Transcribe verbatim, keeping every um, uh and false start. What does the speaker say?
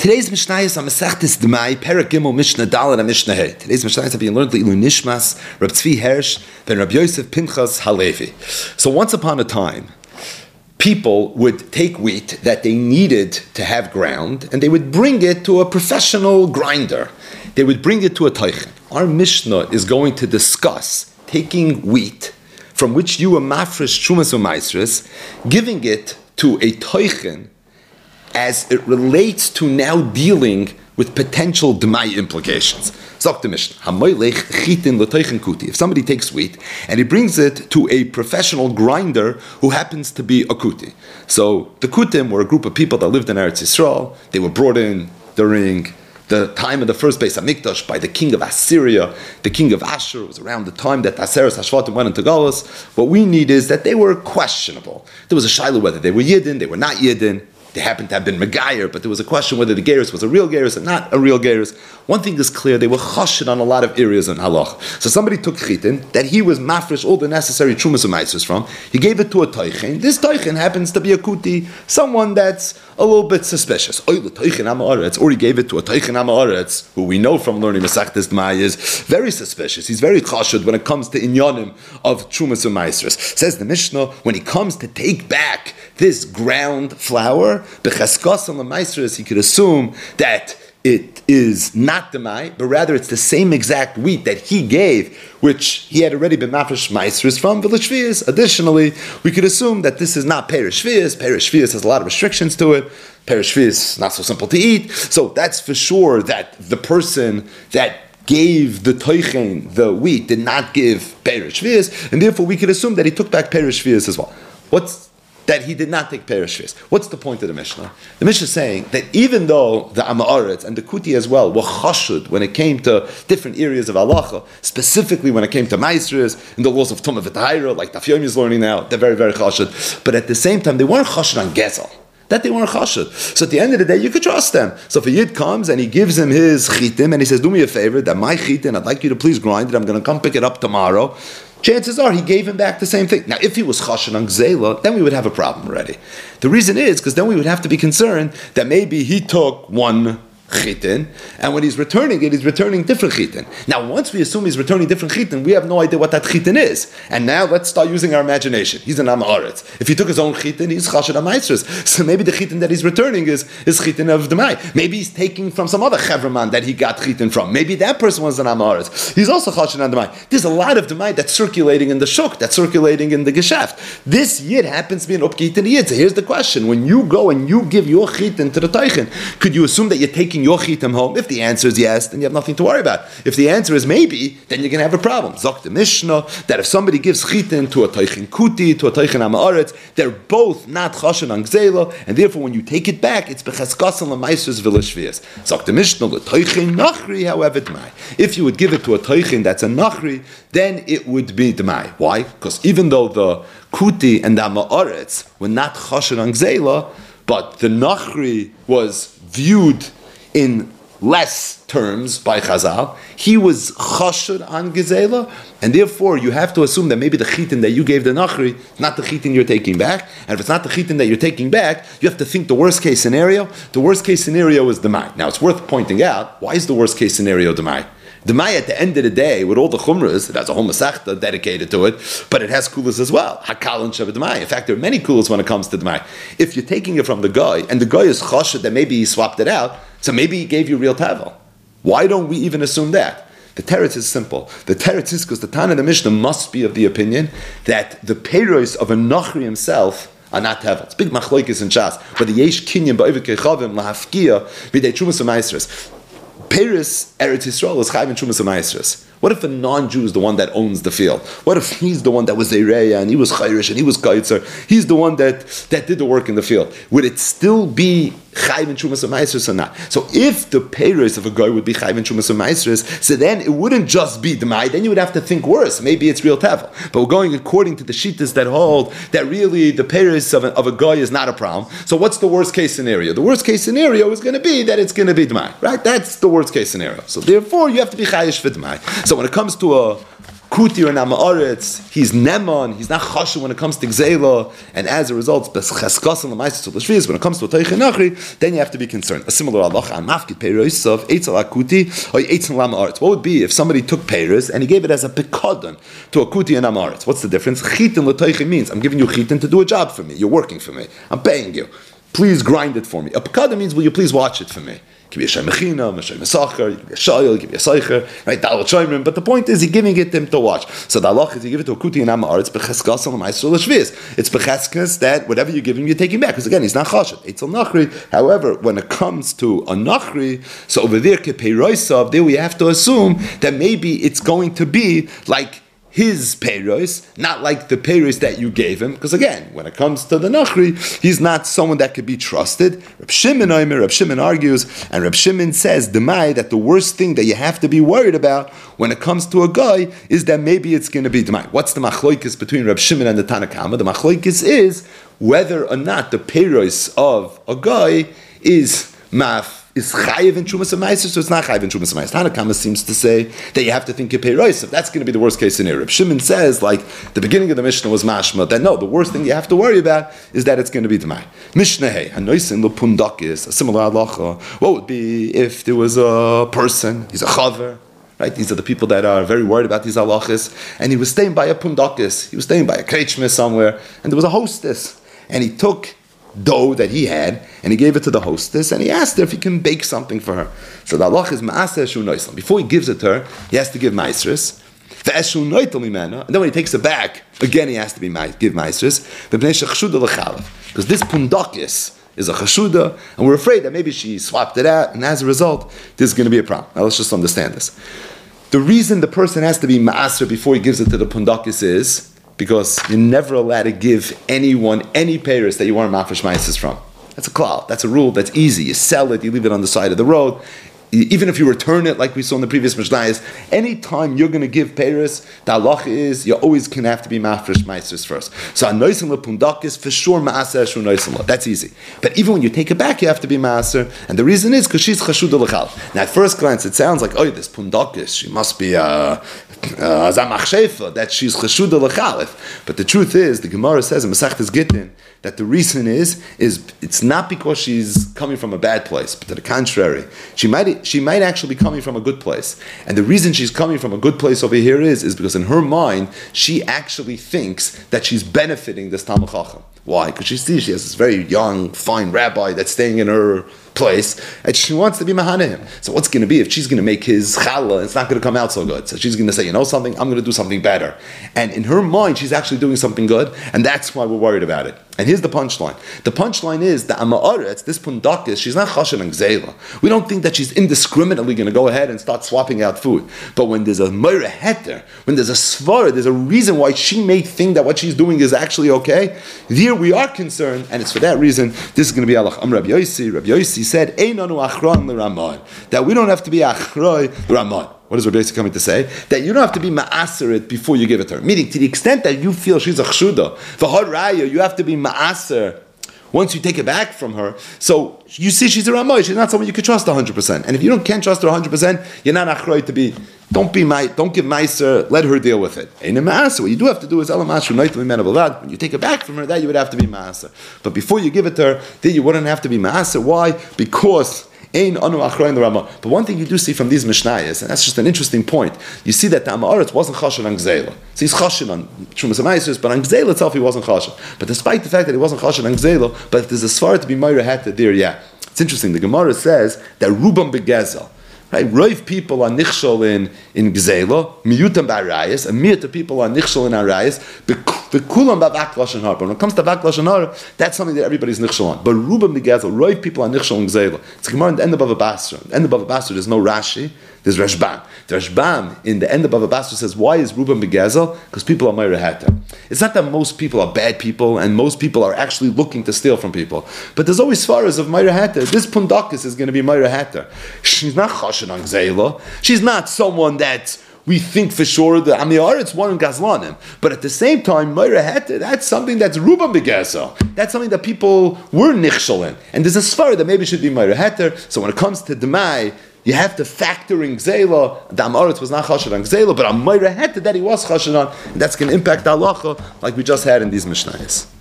Today's Mishnah is on Masechtes Demai, Perek Gimel, Mishnah Dalet, and Mishnah Hey. Today's Mishnah is being learned Leilu Nishmas, Reb Tzvi Hersh, ben Reb Yosef Pinchas Halevi. So once upon a time, people would take wheat that they needed to have ground, and they would bring it to a professional grinder. They would bring it to a teichen. Our Mishnah is going to discuss taking wheat from which you were mafresh Trumas u'maisros, giving it to a teichen as it relates to now dealing with potential demai implications. Zok the Mishnah. If somebody takes wheat and he brings it to a professional grinder who happens to be a kuti. So the kutim were a group of people that lived in Eretz Yisrael. They were brought in during the time of the first Beis Hamikdash by the king of Assyria, the king of Ashur. It was around the time that Aseres Hashvatim went into Galus. What we need is that they were questionable. There was a shiloh whether they were Yidden, they were not Yidden. They happened to have been Megayer, but there was a question whether the Gerus was a real Gerus or not a real Gerus. One thing is clear, they were chashed on a lot of areas in halach. So somebody took chitin, that he was mafresh all the necessary trumas u'maisros from, he gave it to a teichen. This teichen happens to be a kuti, someone that's a little bit suspicious. Or he gave it to a teichen ha'ma'aretz, who we know from learning Masechtes Demai is very suspicious. He's very chashed when it comes to inyanim of trumas u'maisros. Says the Mishnah, when he comes to take back this ground flour, b'cheskas on the maisros, he could assume that it is not demai, but rather it's the same exact wheat that he gave, which he had already been mafresh maisros from v'lishvias. Additionally, we could assume that this is not perish shvias. Perish shvias has a lot of restrictions to it. Perish shvias not so simple to eat. So that's for sure that the person that gave the teichen the wheat did not give perish shvias, and therefore we could assume that he took back perish shvias as well. What's that he did not take perish shvias. What's the point of the Mishnah? The Mishnah is saying that even though the Ama'aretz and the Kuti as well were chashud when it came to different areas of halacha, specifically when it came to maisros, in the laws of Tumah v'Tahira, like Daf Yomi is learning now, they're very, very chashud. But at the same time, they weren't chashud on Gezel. That they weren't chashud. So at the end of the day, you could trust them. So if a Yid comes and he gives him his chitim and he says, do me a favor, that my chitim, I'd like you to please grind it, I'm going to come pick it up tomorrow. Chances are he gave him back the same thing. Now, if he was chashan on gzela, then we would have a problem already. The reason is because then we would have to be concerned that maybe he took one chitin, and when he's returning it, he's returning different chitin. Now, once we assume he's returning different chitin, we have no idea what that chitin is. And now let's start using our imagination. He's an Ama'aretz. If he took his own chitin, he's chashan ha'maisros. So maybe the chitin that he's returning is, is chitin of Demai. Maybe he's taking from some other chevraman that he got chitin from. Maybe that person was an Ama'aretz. He's also chashan on Demai. There's a lot of Demai that's circulating in the shuk, that's circulating in the geschäft. This yid happens to be an upkitin yid. So here's the question. When you go and you give your chitin to the teichen, could you assume that you're taking your chitim home? If the answer is yes, then you have nothing to worry about. If the answer is maybe, then you're going to have a problem. Zok the Mishnah, that if somebody gives chitin to a teichen kuti, to a teichen ha'ma'aretz, they're both not chashan on gzela, and therefore when you take it back, it's b'cheskasan l'maisros v'lishvias. Zok the Mishnah, l'teichen nachri, however demai. If you would give it to a teichen that's a nachri, then it would be demai. Why? Because even though the kuti and the ha'ma'aretz were not chashan on gzela, but the nachri was viewed in less terms by Chazal, he was chashud on gezela, and therefore you have to assume that maybe the chitin that you gave the nachri is not the chitin you're taking back, and if it's not the chitin that you're taking back, you have to think the worst case scenario. The worst case scenario is demai. Now it's worth pointing out, why is the worst case scenario demai? Demai at the end of the day, with all the chumras, it has a whole masechta dedicated to it, but it has kulas as well. Hakal and Shabbat Demai. In fact, there are many kulas when it comes to Demai. If you're taking it from the guy, and the guy is chashad that maybe he swapped it out, so maybe he gave you real tavel. Why don't we even assume that? The teretz is simple. The teretz is because the Tana of the Mishnah must be of the opinion that the peiros of a nachri himself are not tevel. It's big machloikis in Shas, whether yesh kinyan ba'ovid kechavim lahafkia b'dei trumas u'maisros. Paris, Eretz Yisrael, is chayv in Trumas u'maisros. What if a non-Jew is the one that owns the field? What if he's the one that was Zereya and he was Chayrish and he was Kaitzer? He's the one that, that did the work in the field. Would it still be chayv in Trumas u'maisros or not? So if the peiros of a guy would be chayv in Trumas u'maisros, so then it wouldn't just be Demai, then you would have to think worse. Maybe it's real Tevel. But we're going according to the Shittas that hold that really the peiros of a, of a guy is not a problem. So what's the worst case scenario? The worst case scenario is going to be that it's going to be Demai, right? That's the worst case scenario. So therefore you have to be chayish for Demai. So when it comes to a Kuti or Nama'aretz, he's Neman, he's not Chashu when it comes to Gzela, and as a result, when it comes to a Teichen Nachri, then you have to be concerned. A similar Allah, Mafkit Peiros of Eitzel Akuti or Eitzel Nama'aretz. What would be if somebody took Peiros and he gave it as a Pekadon to a Kuti and Nama'aretz? What's the difference? Chitin l'Teichen means, I'm giving you Chitin to do a job for me, you're working for me, I'm paying you. Please grind it for me. A Pekadon means, will you please watch it for me? Give you a Shem Mechina, a Shem Mesacher, give you a Shayel, give you a Seicher, right? Dalat Shoymrim. But the point is, he's giving it to him to watch. So the halach is, you give it to a Kuti and Amar, it's Becheskas and L'maisro L'shviz. It's Becheskas that whatever you give him, you're taking back. Because again, he's not Chashat. Eitzel Nachri. However, when it comes to a Nachri, so over there, Kepeiroisav, there we have to assume that maybe it's going to be like his peiros, not like the peiros that you gave him, because again, when it comes to the Nachri, he's not someone that could be trusted. Reb Shimon Omer, Reb Shimon argues, and Reb Shimon says, Demai, that the worst thing that you have to be worried about when it comes to a guy is that maybe it's going to be Demai. What's the machloikis between Reb Shimon and the Tanakama? The machloikis is whether or not the peiros of a guy is maf, is chayiv in Trumas HaMaiser, so it's not chayiv in Trumas HaMaiser. Tanakama seems to say that you have to think of Peiros. That's going to be the worst case scenario. Shimon says, like, the beginning of the Mishnah was mashma, that no, the worst thing you have to worry about is that it's going to be Demai. Mishnah hey, hanoisin lo pundakis, a similar halacha. What would be if there was a person, he's a chaver, right? These are the people that are very worried about these halachas, and he was staying by a pundakis, he was staying by a kreichmis somewhere, and there was a hostess, and he took dough that he had, and he gave it to the hostess, and he asked her if he can bake something for her. So the halach is ma'aseh shu noislam. Before he gives it to her, he has to give maestris. And then when he takes it back, again he has to be give maestris. Because this pundakis is a chashuda, and we're afraid that maybe she swapped it out, and as a result, this is going to be a problem. Now let's just understand this. The reason the person has to be ma'aser before he gives it to the pundakis is because you're never allowed to give anyone any peiros that you want mafresh ma'ases from. That's a klal. That's a rule. That's easy. You sell it. You leave it on the side of the road. Even if you return it, like we saw in the previous Mishnayos, anytime you're going to give peiros, the halacha is you always can have to be mafresh ma'ases first. So anoisim lepundakis for sure ma'aser shu noisim. That's easy. But even when you take it back, you have to be ma'aser, and the reason is because she's chashuda l'chal. Now, at first glance, it sounds like, oh, this pundakis, she must be a zamach shefa, that she's chashuda l'chalif. But the truth is, the Gemara says in Masechtas Gittin that the reason is is it's not because she's coming from a bad place, but to the contrary, she might she might actually be coming from a good place. And the reason she's coming from a good place over here is is because in her mind she actually thinks that she's benefiting this Talmid Chacham. Why? Because she sees she has this very young, fine rabbi that's staying in her place, and she wants to be mahana him. So what's going to be if she's going to make his challah? It's not going to come out so good. So she's going to say, you know something, I'm going to do something better. And in her mind, she's actually doing something good, and that's why we're worried about it. And here's the punchline. The punchline is that Ama'aretz, this pundakis, she's not chashan and gzeila. We don't think that she's indiscriminately going to go ahead and start swapping out food. But when there's a moira heter, when there's a svara, there's a reason why she may think that what she's doing is actually okay. There we are concerned, and it's for that reason this is going to be alach. Am Rabbi Yossi. Rabbi Yossi said, "Einanu achron l'ramon," that we don't have to be achroi l'ramon. What is Rabbi Yossi coming to say? That you don't have to be ma'aser it before you give it to her. Meaning, to the extent that you feel she's a chshuda, for her raya, you have to be ma'aser once you take it back from her. So you see she's a ramoy, she's not someone you can trust one hundred percent. And if you don't can't trust her one hundred percent, you're not achroi to be, don't be my, don't give ma'aser, let her deal with it. Ain't a ma'aser. What you do have to do is elamashu noitli menavavad. When you take it back from her, that you would have to be ma'aser. But before you give it to her, then you wouldn't have to be ma'aser. Why? Because but one thing you do see from these Mishnayos, and that's just an interesting point, you see that the Ama'aretz wasn't chashan on Gzeila. So he's chashan on Trumas HaMaiser, but on Gzeila itself he wasn't chashan. But despite the fact that he wasn't chashan on Gzeila, but if there's a svara to be Meira Heta there, yeah. It's interesting, the Gemara says that Rubam Begezel, right? Roiv people are nichshol in, in Gzeila, miyutam ba'arayas, and miyut people are nichshol in arayas, bekulam ba'vak lashon har. But when it comes to vak lashon har, that's something that everybody's nichshol on. But Rubam Begezel, Roiv people are nichshol in Gzeila. It's Gemara in the end of Bava Basra. In the end of Bava Basra, there's no Rashi, there's Rashbam. The Rashbam in the end of Bava Basra says, why is Rubam Begezel? Because people are Meira Heta. It's not that most people are bad people, and most people are actually looking to steal from people. But there's always svaras of Meira Heta. This pundakis is going to be Meira Heta. She's not chashan on Gzeila. She's not someone that we think for sure that Amiyar, it's one in Gazlanim. But at the same time, Meira Heta, that's something that's Rubam Begezel. That's something that people were nichshol in. And there's a svara that maybe should be Meira Heta. So when it comes to Demai, you have to factor in Gzela. The Amoritz was not chashed on Gzela, but Amoira had that he was chashed on, and that's going to impact the halacha like we just had in these Mishnayos.